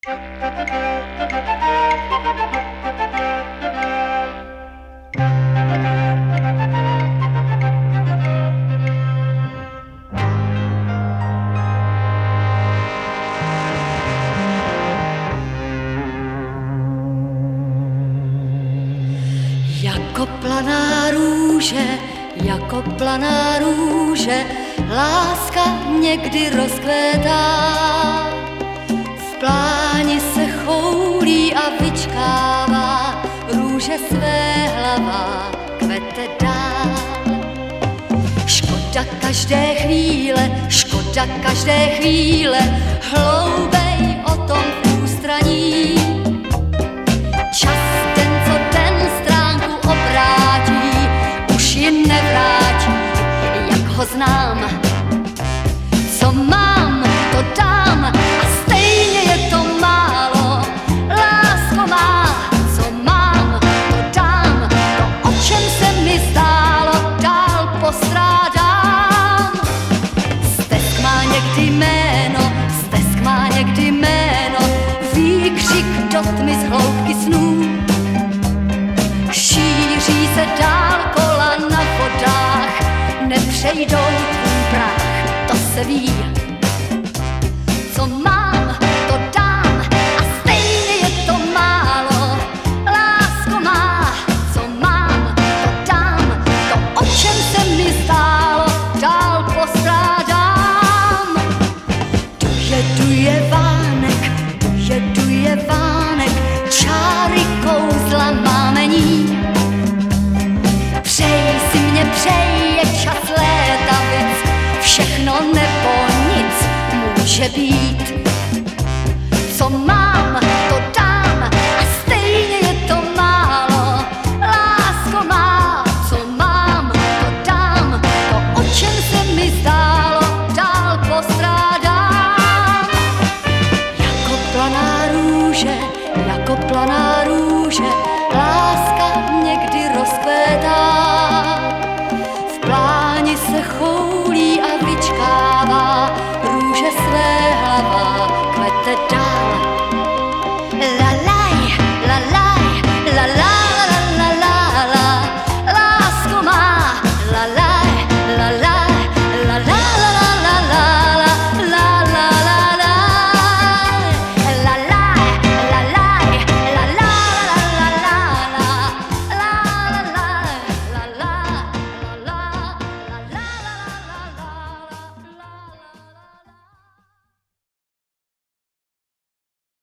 Jako planá růže, láska někdy rozkvétá. V pláni se choulí a vyčkává, růže své hlava kvete dál. Škoda každé chvíle, hloubej o tom v ústraní. Čas ten, co ten stránku obrátí, už ji nevrátí, jak ho znám. Co mám, to dám a stejně je to málo. Lásko má, co mám, to dám, to, o čem se mi zdálo, dál postrádám. Stesk má někdy jméno, výkřik do tmy z hloubky snů. Šíří se dál kola na vodách, nepřejdou tvůj prach, to se ví. Co mám, to dám a stejně je to málo. Lásko má, co mám, to dám, to, o čem se mi zdálo, dál postrádám. Duje vánek, čáry kouzla mámení. Přej si mě, přej, je čas létavic, všechno nebo nic může být. Co mám, to dám a stejně je to málo. Lásko má, co mám, to dám, to, o čem se mi zdálo, dál postrádám. Jako planá růže, láska někdy rozkvétá.